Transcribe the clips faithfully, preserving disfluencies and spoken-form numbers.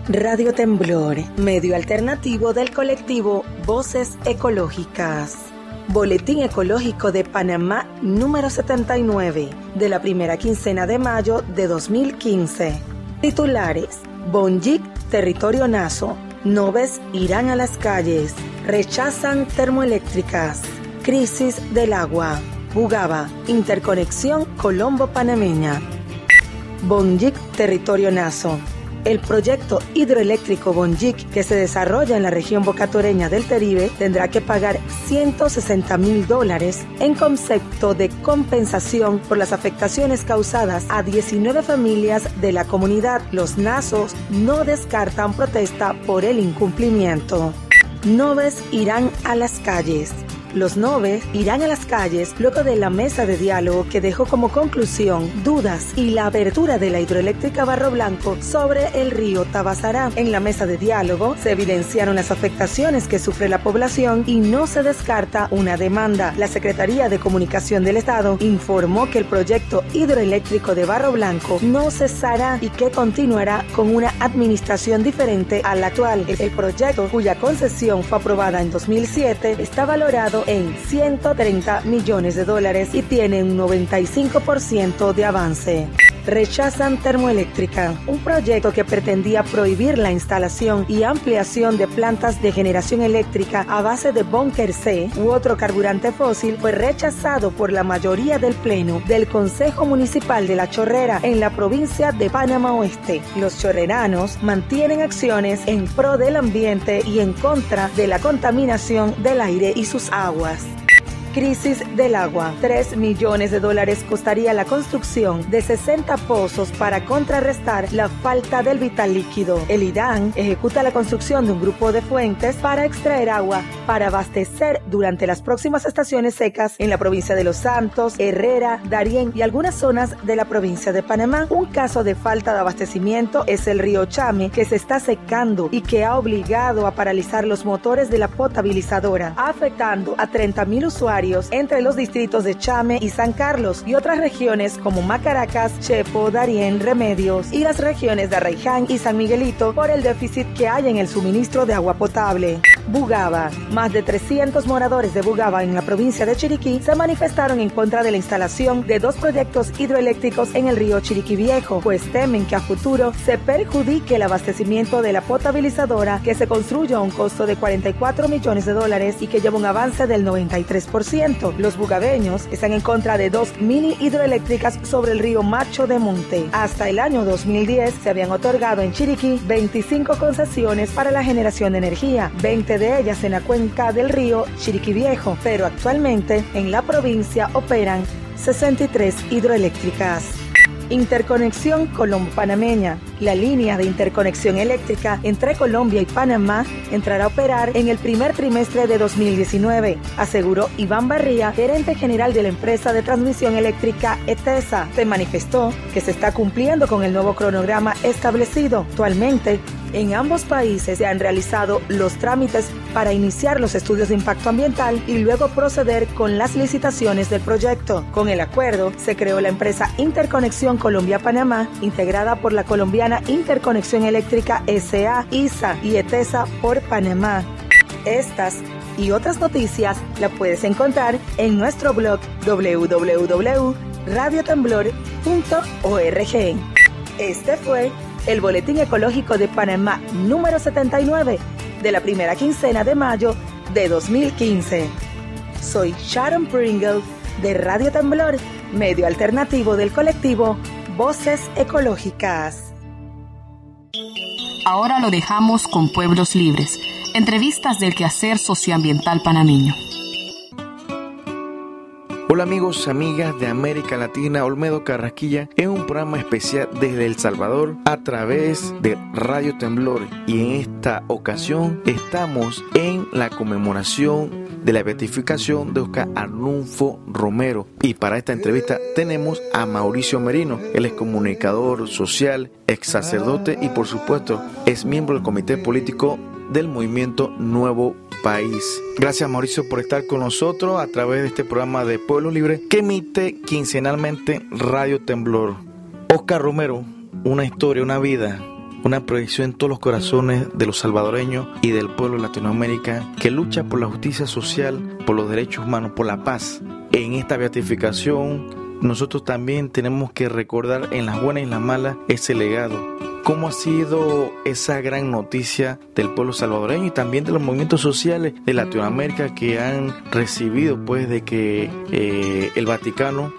Radio Temblor, medio alternativo del colectivo Voces Ecológicas. Boletín Ecológico de Panamá número setenta y nueve, de la primera quincena de mayo de dos mil quince. Titulares: Bonjic, territorio naso. Nubes irán a las calles. Rechazan termoeléctricas. Crisis del agua. Bugaba, interconexión colombo-panameña. Bonjic, territorio naso. El proyecto hidroeléctrico Bonjic, que se desarrolla en la región bocatoreña del Teribe, tendrá que pagar ciento sesenta mil dólares en concepto de compensación por las afectaciones causadas a diecinueve familias de la comunidad. Los nasos no descartan protesta por el incumplimiento. Nubes irán a las calles. Los Nobes irán a las calles luego de la mesa de diálogo que dejó como conclusión dudas y la apertura de la hidroeléctrica Barro Blanco sobre el río Tabasará. En la mesa de diálogo se evidenciaron las afectaciones que sufre la población y no se descarta una demanda. La Secretaría de Comunicación del Estado informó que el proyecto hidroeléctrico de Barro Blanco no cesará y que continuará con una administración diferente a la actual. El proyecto, cuya concesión fue aprobada en dos mil siete, está valorado en ciento treinta millones de dólares y tiene un noventa y cinco por ciento de avance. Rechazan termoeléctrica, un proyecto que pretendía prohibir la instalación y ampliación de plantas de generación eléctrica a base de búnker C u otro carburante fósil, fue rechazado por la mayoría del Pleno del Consejo Municipal de La Chorrera en la provincia de Panamá Oeste. Los chorreranos mantienen acciones en pro del ambiente y en contra de la contaminación del aire y sus aguas. Crisis del agua. tres millones de dólares costaría la construcción de sesenta pozos para contrarrestar la falta del vital líquido. El IDAN ejecuta la construcción de un grupo de fuentes para extraer agua para abastecer durante las próximas estaciones secas en la provincia de Los Santos, Herrera, Darién y algunas zonas de la provincia de Panamá. Un caso de falta de abastecimiento es el río Chame, que se está secando y que ha obligado a paralizar los motores de la potabilizadora, afectando a treinta mil usuarios entre los distritos de Chame y San Carlos y otras regiones como Macaracas, Chepo, Darién, Remedios y las regiones de Arraiján y San Miguelito por el déficit que hay en el suministro de agua potable. Bugaba. Más de trescientos moradores de Bugaba en la provincia de Chiriquí se manifestaron en contra de la instalación de dos proyectos hidroeléctricos en el río Chiriquí Viejo, pues temen que a futuro se perjudique el abastecimiento de la potabilizadora, que se construye a un costo de cuarenta y cuatro millones de dólares y que lleva un avance del noventa y tres por ciento. Los bugabeños están en contra de dos mini hidroeléctricas sobre el río Macho de Monte. Hasta el año dos mil diez se habían otorgado en Chiriquí veinticinco concesiones para la generación de energía, veinte de ellas en la cuenca del río Chiriquí Viejo, pero actualmente en la provincia operan sesenta y tres hidroeléctricas. Interconexión colombo-panameña. La línea de interconexión eléctrica entre Colombia y Panamá entrará a operar en el primer trimestre de dos mil diecinueve, aseguró Iván Barría, gerente general de la empresa de transmisión eléctrica ETESA. Se manifestó que se está cumpliendo con el nuevo cronograma establecido. Actualmente, en ambos países se han realizado los trámites para iniciar los estudios de impacto ambiental y luego proceder con las licitaciones del proyecto. Con el acuerdo, se creó la empresa Interconexión Colombia-Panamá, integrada por la colombiana Interconexión Eléctrica S A, I S A y ETESA por Panamá. Estas y otras noticias las puedes encontrar en nuestro blog doble u doble u doble u punto radio temblor punto org. Este fue el Boletín Ecológico de Panamá número setenta y nueve de la primera quincena de mayo de dos mil quince. Soy Sharon Pringle de Radio Temblor, medio alternativo del colectivo Voces Ecológicas. Ahora lo dejamos con Pueblos Libres, entrevistas del quehacer socioambiental panameño. Hola amigos, amigas de América Latina, Olmedo Carrasquilla en un programa especial desde El Salvador a través de Radio Temblor, y en esta ocasión estamos en la conmemoración de la beatificación de Oscar Arnulfo Romero, y para esta entrevista tenemos a Mauricio Merino. Él es comunicador social, ex sacerdote y por supuesto es miembro del comité político del movimiento Nuevo País. Gracias Mauricio por estar con nosotros a través de este programa de Pueblo Libre que emite quincenalmente Radio Temblor. Oscar Romero, una historia, una vida una proyección en todos los corazones de los salvadoreños y del pueblo de Latinoamérica que lucha por la justicia social, por los derechos humanos, por la paz. En esta beatificación nosotros también tenemos que recordar en las buenas y en las malas ese legado. ¿Cómo ha sido esa gran noticia del pueblo salvadoreño y también de los movimientos sociales de Latinoamérica que han recibido pues de que eh, el Vaticano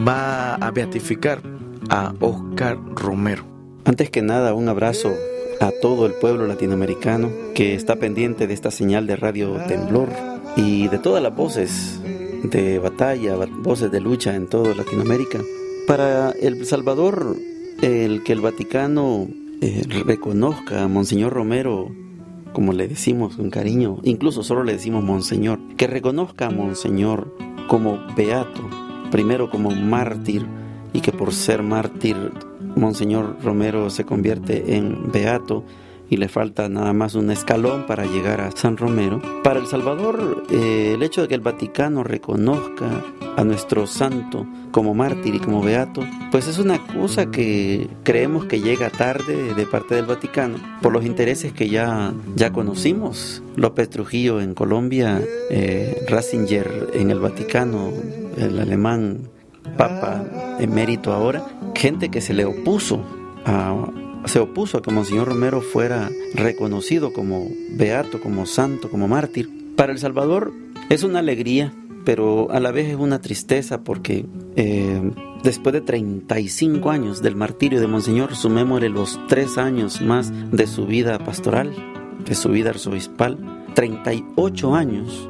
va a beatificar a Óscar Romero? Antes que nada, un abrazo a todo el pueblo latinoamericano que está pendiente de esta señal de Radio Temblor y de todas las voces de batalla, voces de lucha en toda Latinoamérica. Para El Salvador, el que el Vaticano eh, reconozca a Monseñor Romero, como le decimos con cariño, incluso solo le decimos Monseñor, que reconozca a Monseñor como beato, primero como mártir, y que por ser mártir Monseñor Romero se convierte en beato y le falta nada más un escalón para llegar a San Romero. Para El Salvador, eh, el hecho de que el Vaticano reconozca a nuestro santo como mártir y como beato, pues es una cosa que creemos que llega tarde de parte del Vaticano, por los intereses que ya, ya conocimos. López Trujillo en Colombia, eh, Ratzinger en el Vaticano, el alemán Papa emérito ahora, gente que se le opuso a... se opuso a que Monseñor Romero fuera reconocido como beato, como santo, como mártir. Para El Salvador es una alegría, pero a la vez es una tristeza porque eh, después de treinta y cinco años del martirio de Monseñor, sumémosle los tres años más de su vida pastoral, de su vida arzobispal, treinta y ocho años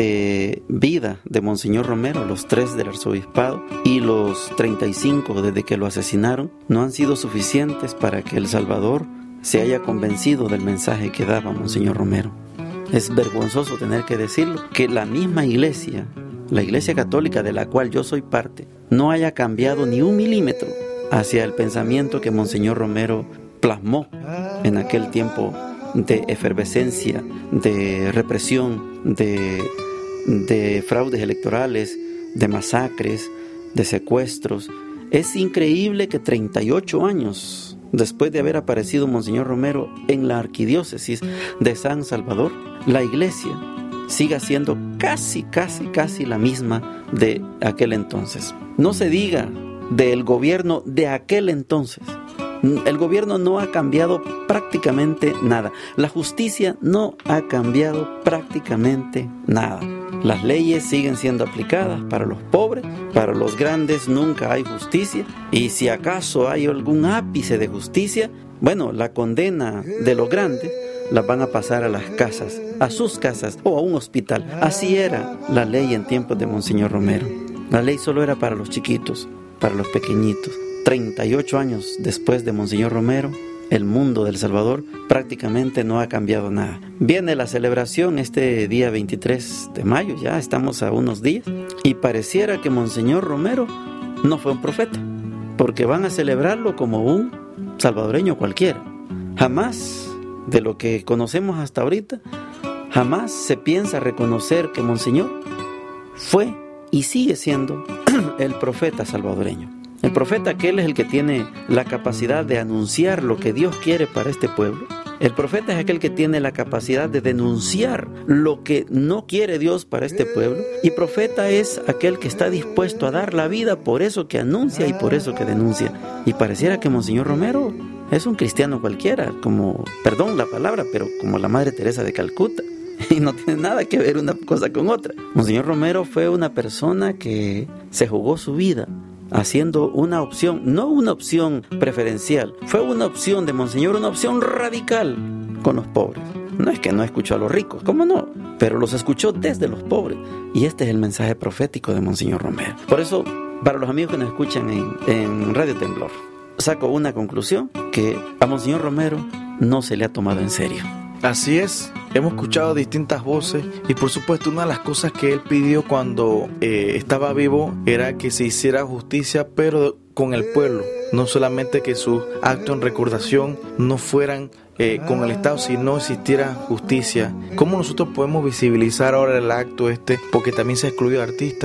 de vida de Monseñor Romero, los tres del arzobispado y los treinta y cinco desde que lo asesinaron, no han sido suficientes para que El Salvador se haya convencido del mensaje que daba Monseñor Romero. Es vergonzoso tener que decirlo, que la misma iglesia, la iglesia católica de la cual yo soy parte, no haya cambiado ni un milímetro hacia el pensamiento que Monseñor Romero plasmó en aquel tiempo de efervescencia, de represión, de, de fraudes electorales, de masacres, de secuestros. Es increíble que treinta y ocho años después de haber aparecido Monseñor Romero en la arquidiócesis de San Salvador, la iglesia siga siendo casi, casi, casi la misma de aquel entonces. No se diga del gobierno de aquel entonces. El gobierno no ha cambiado prácticamente nada. La justicia no ha cambiado prácticamente nada. Las leyes siguen siendo aplicadas para los pobres, para los grandes nunca hay justicia. Y si acaso hay algún ápice de justicia, bueno, la condena de los grandes las van a pasar a las casas, a sus casas o a un hospital. Así era la ley en tiempos de Monseñor Romero. La ley solo era para los chiquitos, para los pequeñitos. treinta y ocho años después de Monseñor Romero, el mundo de El Salvador prácticamente no ha cambiado nada. Viene la celebración este día veintitrés de mayo, ya estamos a unos días, y pareciera que Monseñor Romero no fue un profeta, porque van a celebrarlo como un salvadoreño cualquiera. Jamás, de lo que conocemos hasta ahorita, jamás se piensa reconocer que Monseñor fue y sigue siendo el profeta salvadoreño. El profeta aquel es el que tiene la capacidad de anunciar lo que Dios quiere para este pueblo. El profeta es aquel que tiene la capacidad de denunciar lo que no quiere Dios para este pueblo. Y profeta es aquel que está dispuesto a dar la vida por eso que anuncia y por eso que denuncia. Y pareciera que Monseñor Romero es un cristiano cualquiera, como, perdón la palabra, pero como la Madre Teresa de Calcuta. Y no tiene nada que ver una cosa con otra. Monseñor Romero fue una persona que se jugó su vida haciendo una opción, no una opción preferencial, fue una opción de Monseñor, una opción radical con los pobres. No es que no escuchó a los ricos, ¿cómo no? Pero los escuchó desde los pobres. Y este es el mensaje profético de Monseñor Romero. Por eso, para los amigos que nos escuchan en, en Radio Temblor, saco una conclusión, que a Monseñor Romero no se le ha tomado en serio. Así es, hemos escuchado distintas voces y por supuesto una de las cosas que él pidió cuando eh, estaba vivo era que se hiciera justicia, pero con el pueblo, no solamente que sus actos en recordación no fueran eh, con el Estado, sino existiera justicia. ¿Cómo nosotros podemos visibilizar ahora el acto este? Porque también se excluyó a artistas. Y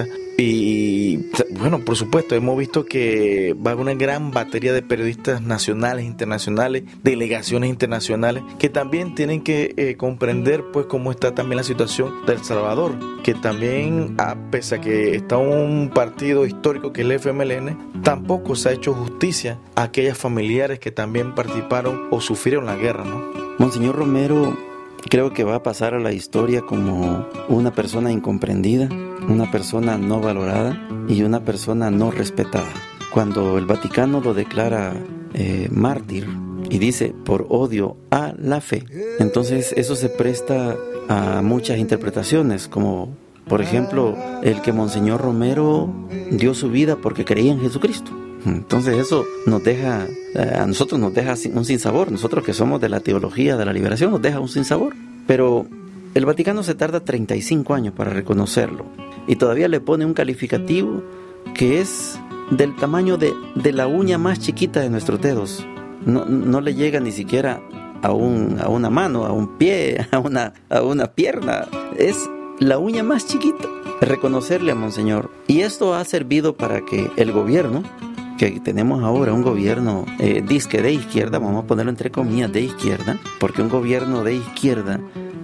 Y bueno, por supuesto, hemos visto que va a haber una gran batería de periodistas nacionales, internacionales, delegaciones internacionales, que también tienen que eh, comprender pues cómo está también la situación de El Salvador, que también, a pese a que está un partido histórico que es el F M L N, tampoco se ha hecho justicia a aquellas familiares que también participaron o sufrieron la guerra, ¿no? Monseñor Romero creo que va a pasar a la historia como una persona incomprendida, una persona no valorada y una persona no respetada. Cuando el Vaticano lo declara eh, mártir y dice por odio a la fe, entonces eso se presta a muchas interpretaciones, como por ejemplo el que Monseñor Romero dio su vida porque creía en Jesucristo. Entonces eso nos deja, a nosotros nos deja un sinsabor. Nosotros que somos de la teología de la liberación nos deja un sinsabor. Pero el Vaticano se tarda treinta y cinco años para reconocerlo y todavía le pone un calificativo que es del tamaño de, de la uña más chiquita de nuestros dedos. No, no le llega ni siquiera a, un, a una mano, a un pie, a una, a una pierna. Es la uña más chiquita. Reconocerle a Monseñor. Y esto ha servido para que el gobierno, que tenemos ahora un gobierno eh, disque de izquierda, vamos a ponerlo entre comillas de izquierda, porque un gobierno de izquierda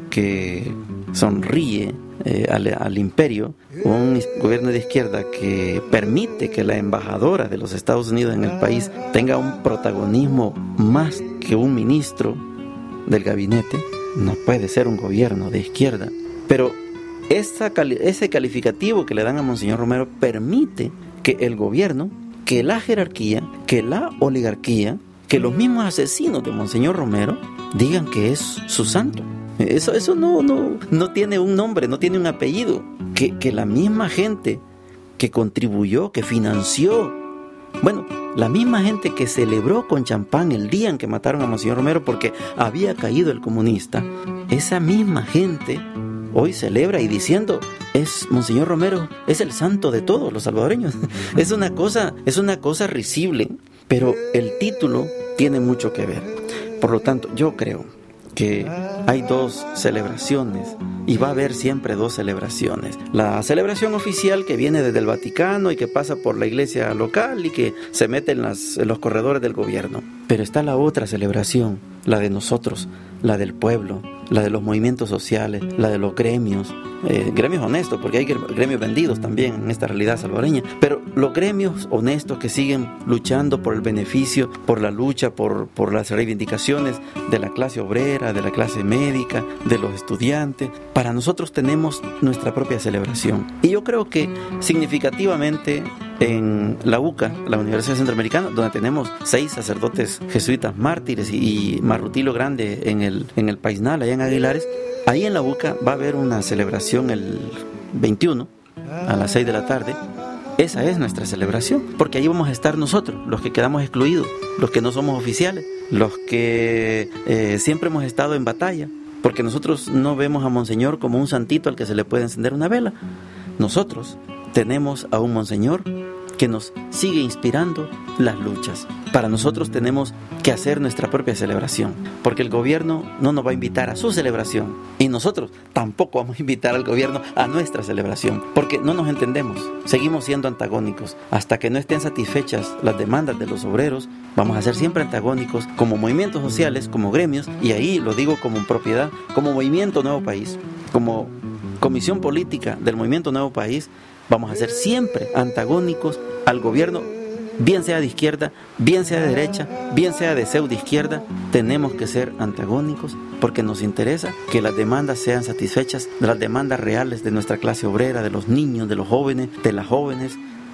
que sonríe eh, al, al imperio, un gobierno de izquierda que permite que la embajadora de los Estados Unidos en el país tenga un protagonismo más que un ministro del gabinete, no puede ser un gobierno de izquierda. Pero esa, ese calificativo que le dan a Monseñor Romero permite que el gobierno, que la jerarquía, que la oligarquía, que los mismos asesinos de Monseñor Romero digan que es su santo. Eso, eso no, no, no tiene un nombre, no tiene un apellido. Que, que la misma gente que contribuyó, que financió, bueno, la misma gente que celebró con champán el día en que mataron a Monseñor Romero porque había caído el comunista, esa misma gente hoy celebra y diciendo, es Monseñor Romero, es el santo de todos los salvadoreños. Es una cosa, es una cosa risible, pero el título tiene mucho que ver. Por lo tanto, yo creo que hay dos celebraciones y va a haber siempre dos celebraciones. La celebración oficial que viene desde el Vaticano y que pasa por la iglesia local y que se mete en, las, en los corredores del gobierno. Pero está la otra celebración, la de nosotros, la del pueblo, la de los movimientos sociales, la de los gremios, eh, gremios honestos, porque hay gremios vendidos también en esta realidad salvadoreña, pero los gremios honestos que siguen luchando por el beneficio, por la lucha, por, por las reivindicaciones de la clase obrera, de la clase médica, de los estudiantes. Para nosotros tenemos nuestra propia celebración. Y yo creo que significativamente en la U C A, la Universidad Centroamericana, donde tenemos seis sacerdotes jesuitas mártires y, y Marrutilo Grande en el, en el Paisnal, allá en Aguilares, ahí en la U C A va a haber una celebración el veintiuno a las seis de la tarde. Esa es nuestra celebración, porque ahí vamos a estar nosotros, los que quedamos excluidos, los que no somos oficiales, los que eh, siempre hemos estado en batalla, porque nosotros no vemos a Monseñor como un santito al que se le puede encender una vela. Nosotros tenemos a un Monseñor que nos sigue inspirando las luchas. Para nosotros tenemos que hacer nuestra propia celebración, porque el gobierno no nos va a invitar a su celebración y nosotros tampoco vamos a invitar al gobierno a nuestra celebración, porque no nos entendemos, seguimos siendo antagónicos. Hasta que no estén satisfechas las demandas de los obreros, vamos a ser siempre antagónicos como movimientos sociales, como gremios, y ahí lo digo como propiedad, como Movimiento Nuevo País, como comisión política del Movimiento Nuevo País. Vamos a ser siempre antagónicos al gobierno, bien sea de izquierda, bien sea de derecha, bien sea de pseudo izquierda. Tenemos que ser antagónicos porque nos interesa que las demandas sean satisfechas, de las demandas reales de nuestra clase obrera, de los niños, de los jóvenes, de las jóvenes,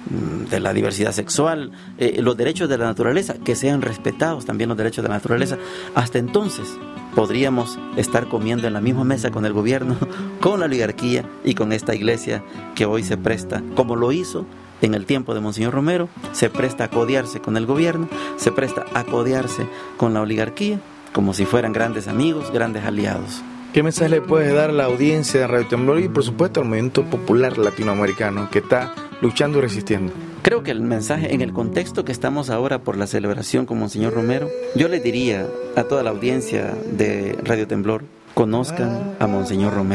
de la diversidad sexual, eh, los derechos de la naturaleza, que sean respetados también los derechos de la naturaleza. Hasta entonces podríamos estar comiendo en la misma mesa con el gobierno, con la oligarquía y con esta iglesia que hoy se presta, como lo hizo en el tiempo de Monseñor Romero, se presta a codearse con el gobierno, se presta a codearse con la oligarquía, como si fueran grandes amigos, grandes aliados. ¿Qué mensaje le puedes dar a la audiencia de Radio Temblor y por supuesto al movimiento popular latinoamericano que está luchando y resistiendo? Creo que el mensaje, en el contexto que estamos ahora por la celebración con Monseñor Romero, yo le diría a toda la audiencia de Radio Temblor, conozcan a Monseñor Romero,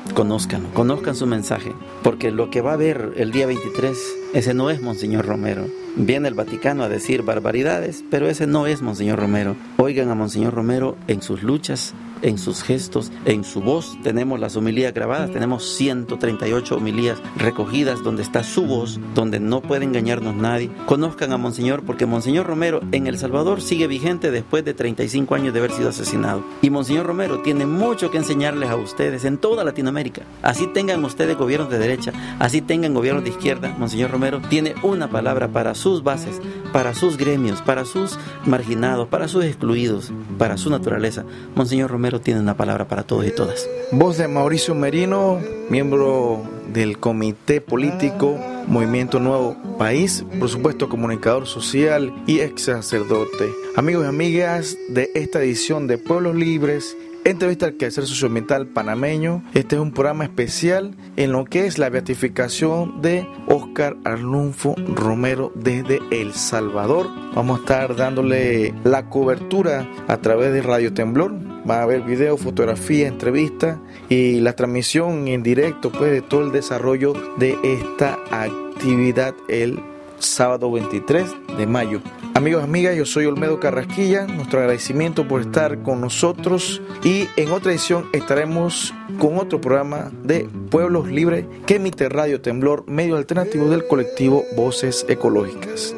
conózcanlo, conozcan su mensaje, porque lo que va a haber el día veintitrés, ese no es Monseñor Romero. Viene el Vaticano a decir barbaridades, pero ese no es Monseñor Romero. Oigan a Monseñor Romero en sus luchas, en sus gestos, en su voz. Tenemos las homilías grabadas, tenemos ciento treinta y ocho homilías recogidas donde está su voz, donde no puede engañarnos nadie. Conozcan a Monseñor, porque Monseñor Romero en El Salvador sigue vigente después de treinta y cinco años de haber sido asesinado. Y Monseñor Romero tiene mucho que enseñarles a ustedes en toda Latinoamérica. Así tengan ustedes gobiernos de derecha, así tengan gobiernos de izquierda, Monseñor Romero tiene una palabra para sus bases, para sus gremios, para sus marginados, para sus excluidos, para su naturaleza. Monseñor Romero tiene una palabra para todos y todas. Voz de Mauricio Merino, miembro del Comité Político Movimiento Nuevo País, por supuesto comunicador social y ex sacerdote. Amigos y amigas de esta edición de Pueblos Libres, entrevista al quehacer socioambiental panameño. Este es un programa especial en lo que es la beatificación de Óscar Arnulfo Romero desde El Salvador. Vamos a estar dándole la cobertura a través de Radio Temblor. Va a haber video, fotografía, entrevista y la transmisión en directo pues, de todo el desarrollo de esta actividad el sábado veintitrés de mayo. Amigos, amigas, yo soy Olmedo Carrasquilla. Nuestro agradecimiento por estar con nosotros y en otra edición estaremos con otro programa de Pueblos Libres que emite Radio Temblor, medio alternativo del colectivo Voces Ecológicas.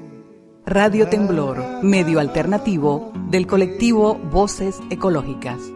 Radio Temblor, medio alternativo del colectivo Voces Ecológicas.